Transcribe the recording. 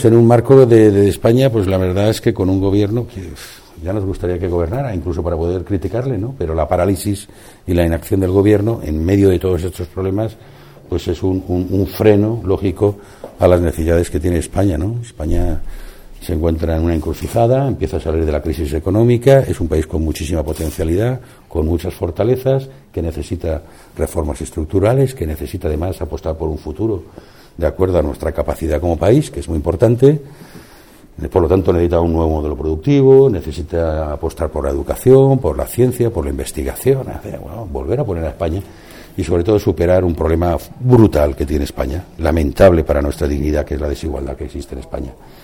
estamos en un marco de España, pues la verdad es que con un gobierno que ya nos gustaría que gobernara, incluso para poder criticarle, ¿no? Pero la parálisis y la inacción del gobierno en medio de todos estos problemas, pues es un freno lógico a las necesidades que tiene España, ¿no? España se encuentra en una encrucijada, empieza a salir de la crisis económica, es un país con muchísima potencialidad, con muchas fortalezas, que necesita reformas estructurales, que necesita además apostar por un futuro de acuerdo a nuestra capacidad como país, que es muy importante. Por lo tanto, necesita un nuevo modelo productivo, necesita apostar por la educación, por la ciencia, por la investigación, volver a poner a España y sobre todo superar un problema brutal que tiene España, lamentable para nuestra dignidad, que es la desigualdad que existe en España.